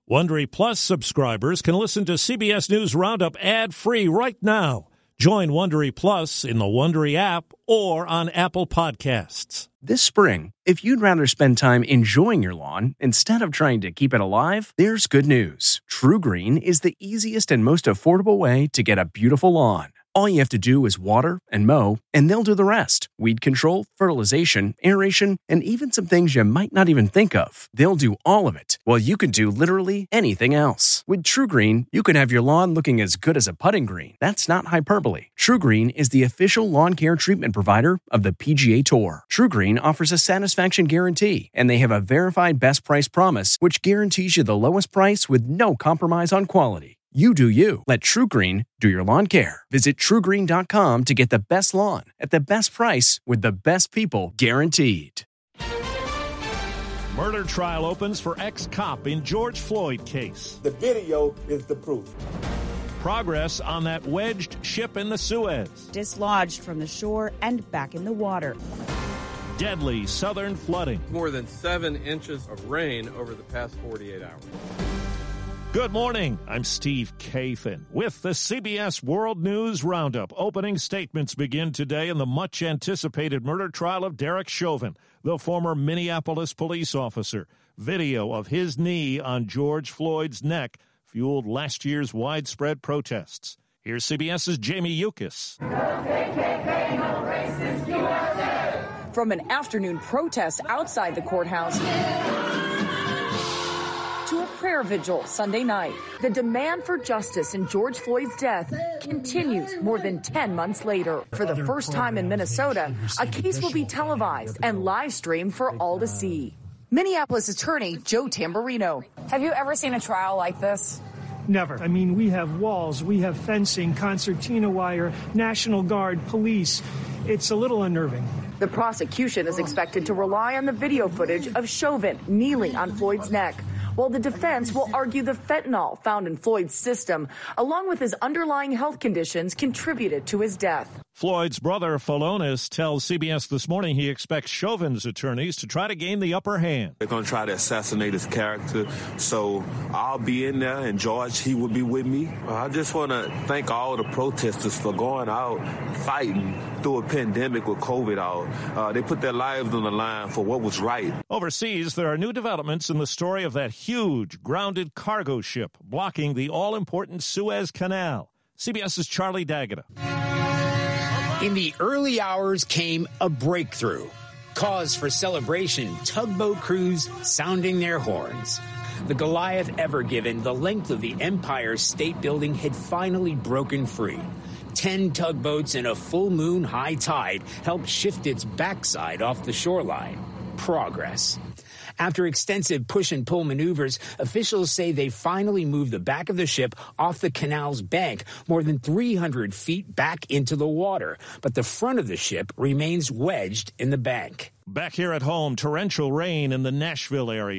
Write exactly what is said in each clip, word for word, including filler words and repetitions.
Wondery Plus subscribers can listen to C B S News Roundup ad-free right now. Join Wondery Plus in the Wondery app or on Apple Podcasts. This spring, if you'd rather spend time enjoying your lawn instead of trying to keep it alive, there's good news. True Green is the easiest and most affordable way to get a beautiful lawn. All you have to do is water and mow, and they'll do the rest. Weed control, fertilization, aeration, and even some things you might not even think of. They'll do all of it, while you can do literally anything else. With True Green, you can have your lawn looking as good as a putting green. That's not hyperbole. True Green is the official lawn care treatment provider of the P G A Tour. True Green offers a satisfaction guarantee, and they have a verified best price promise, which guarantees you the lowest price with no compromise on quality. You do you. Let True Green do your lawn care. Visit true green dot com to get the best lawn at the best price with the best people guaranteed. Murder trial opens for ex-cop in George Floyd case. The video is the proof. Progress on that wedged ship in the Suez. Dislodged from the shore and back in the water. Deadly southern flooding. More than seven inches of rain over the past forty-eight hours. Good morning. I'm Steve Kathan with the C B S World News Roundup. Opening statements begin today in the much-anticipated murder trial of Derek Chauvin, the former Minneapolis police officer. Video of his knee on George Floyd's neck fueled last year's widespread protests. Here's CBS's Jamie Yuccas. From an afternoon protest outside the courthouse to a prayer vigil Sunday night, the demand for justice in George Floyd's death continues more than ten months later. For the first time in Minnesota, a case will be televised and live streamed for all to see. Minneapolis attorney Joe Tamburino. Have you ever seen a trial like this? Never. I mean, we have walls, we have fencing, concertina wire, National Guard, police. It's a little unnerving. The prosecution is expected to rely on the video footage of Chauvin kneeling on Floyd's neck, while the defense will argue the fentanyl found in Floyd's system, along with his underlying health conditions, contributed to his death. Floyd's brother, Phalonis, tells C B S This Morning he expects Chauvin's attorneys to try to gain the upper hand. They're going to try to assassinate his character, so I'll be in there, and George, he will be with me. I just want to thank all the protesters for going out, fighting through a pandemic with COVID out. Uh, they put their lives on the line for what was right. Overseas, there are new developments in the story of that huge grounded cargo ship blocking the all-important Suez Canal. CBS's Charlie D'Agata. In the early hours came a breakthrough. Cause for celebration, tugboat crews sounding their horns. The Goliath Ever Given, the length of the Empire State Building, had finally broken free. Ten tugboats in a full moon high tide helped shift its backside off the shoreline. Progress. After extensive push and pull maneuvers, officials say they finally moved the back of the ship off the canal's bank more than three hundred feet back into the water. But the front of the ship remains wedged in the bank. Back here at home, torrential rain in the Nashville area.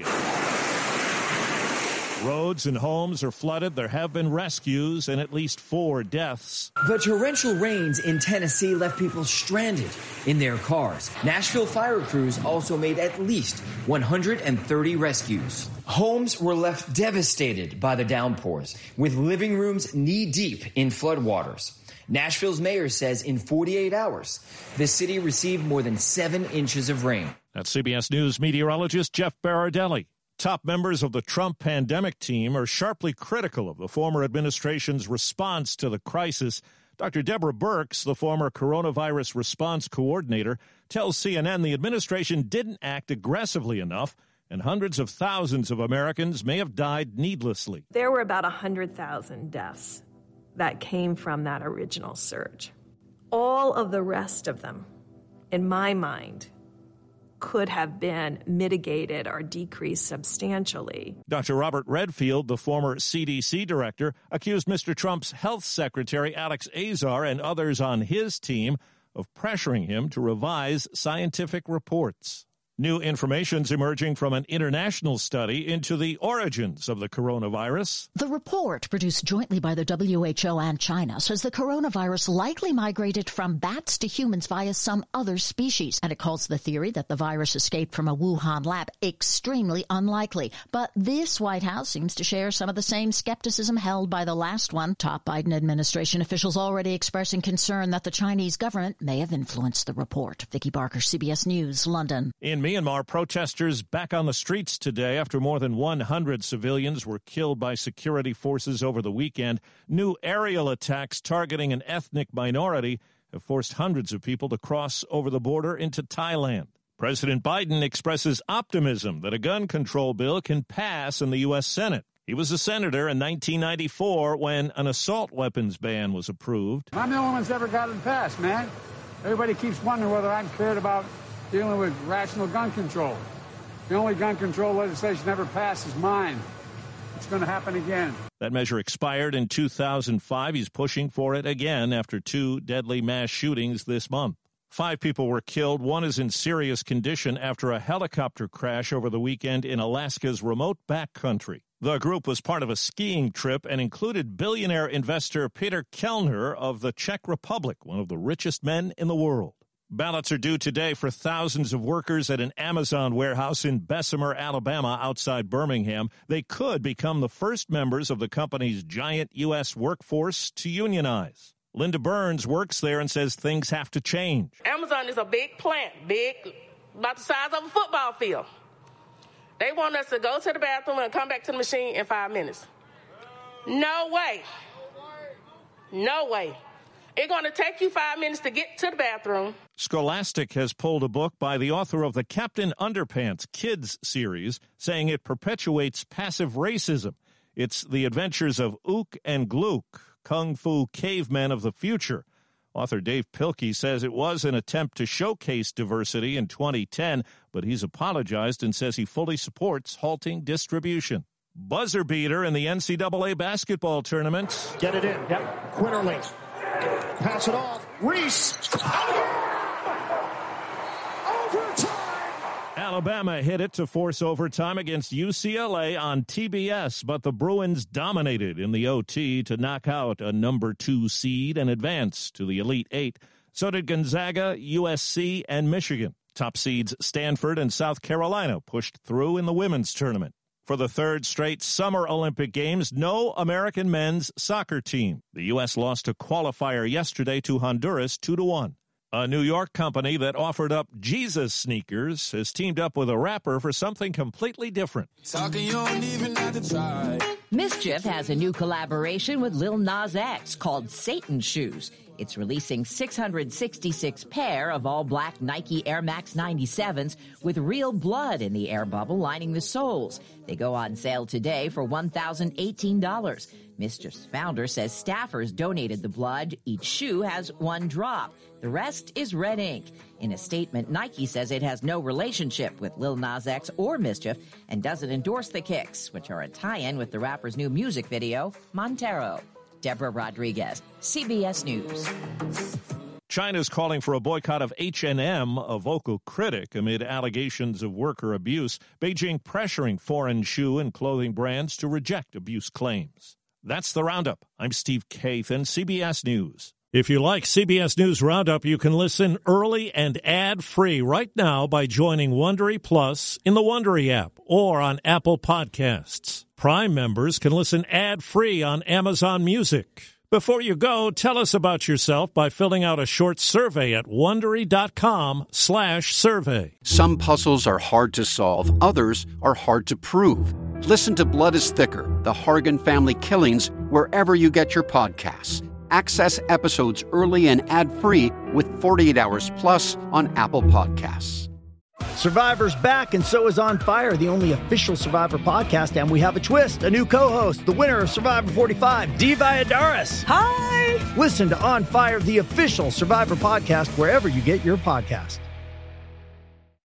Roads and homes are flooded. There have been rescues and at least four deaths. The torrential rains in Tennessee left people stranded in their cars. Nashville fire crews also made at least one hundred thirty rescues. Homes were left devastated by the downpours, with living rooms knee-deep in floodwaters. Nashville's mayor says in forty-eight hours, the city received more than seven inches of rain. That's C B S News meteorologist Jeff Berardelli. Top members of the Trump pandemic team are sharply critical of the former administration's response to the crisis. Doctor Deborah Birx, the former coronavirus response coordinator, tells C N N the administration didn't act aggressively enough, and hundreds of thousands of Americans may have died needlessly. There were about one hundred thousand deaths that came from that original surge. All of the rest of them, in my mind, could have been mitigated or decreased substantially. Doctor Robert Redfield, the former C D C director, accused Mister Trump's health secretary Alex Azar and others on his team of pressuring him to revise scientific reports. New information's emerging from an international study into the origins of the coronavirus. The report, produced jointly by the W H O and China, says the coronavirus likely migrated from bats to humans via some other species, and it calls the theory that the virus escaped from a Wuhan lab extremely unlikely. But this White House seems to share some of the same skepticism held by the last one. Top Biden administration officials already expressing concern that the Chinese government may have influenced the report. Vicki Barker, C B S News, London. In Myanmar, protesters back on the streets today after more than one hundred civilians were killed by security forces over the weekend. New aerial attacks targeting an ethnic minority have forced hundreds of people to cross over the border into Thailand. President Biden expresses optimism that a gun control bill can pass in the U S. Senate. He was a senator in nineteen ninety-four when an assault weapons ban was approved. I'm the only one that's ever gotten passed, man. Everybody keeps wondering whether I'm cared about dealing with rational gun control. The only gun control legislation ever passed is mine. It's going to happen again. That measure expired in two thousand five. He's pushing for it again after two deadly mass shootings this month. Five people were killed. One is in serious condition after a helicopter crash over the weekend in Alaska's remote backcountry. The group was part of a skiing trip and included billionaire investor Peter Kellner of the Czech Republic, one of the richest men in the world. Ballots are due today for thousands of workers at an Amazon warehouse in Bessemer, Alabama, outside Birmingham. They could become the first members of the company's giant U S workforce to unionize. Linda Burns works there and says things have to change. Amazon is a big plant, big, about the size of a football field. They want us to go to the bathroom and come back to the machine in five minutes. No way. No way. It's going to take you five minutes to get to the bathroom. Scholastic has pulled a book by the author of the Captain Underpants Kids series, saying it perpetuates passive racism. It's the adventures of Ook and Glook, Kung Fu cavemen of the future. Author Dave Pilkey says it was an attempt to showcase diversity in twenty ten, but he's apologized and says he fully supports halting distribution. Buzzer beater in the N C double A basketball tournament. Get it in. Yep. Quinterly. Pass it off. Reese. Overtime. Alabama hit it to force overtime against U C L A on T B S, but the Bruins dominated in the O T to knock out a number two seed and advance to the Elite Eight. So did Gonzaga, U S C, and Michigan. Top seeds Stanford and South Carolina pushed through in the women's tournament. For the third straight Summer Olympic Games, no American men's soccer team. The U S lost a qualifier yesterday to Honduras two to one. A New York company that offered up Jesus sneakers has teamed up with a rapper for something completely different. Talking, you don't even have to try. Mischief has a new collaboration with Lil Nas X called Satan Shoes. It's releasing six hundred sixty-six pair of all-black Nike Air Max ninety-sevens with real blood in the air bubble lining the soles. They go on sale today for one thousand eighteen dollars. Mischief's founder says staffers donated the blood. Each shoe has one drop. The rest is red ink. In a statement, Nike says it has no relationship with Lil Nas X or Mischief and doesn't endorse the kicks, which are a tie-in with the rapper's new music video, Montero. Deborah Rodriguez, C B S News. China's calling for a boycott of H and M, a vocal critic, amid allegations of worker abuse. Beijing pressuring foreign shoe and clothing brands to reject abuse claims. That's the Roundup. I'm Steve Kathan, C B S News. If you like C B S News Roundup, you can listen early and ad-free right now by joining Wondery Plus in the Wondery app or on Apple Podcasts. Prime members can listen ad-free on Amazon Music. Before you go, tell us about yourself by filling out a short survey at Wondery.com slash survey. Some puzzles are hard to solve. Others are hard to prove. Listen to Blood is Thicker, The Hargan Family Killings, wherever you get your podcasts. Access episodes early and ad-free with forty-eight hours plus on Apple Podcasts. Survivor's back, and so is On Fire, the only official Survivor podcast, and we have a twist, a new co-host, the winner of Survivor forty-five, Dee Valladares. Hi! Listen to On Fire, the official Survivor podcast, wherever you get your podcasts.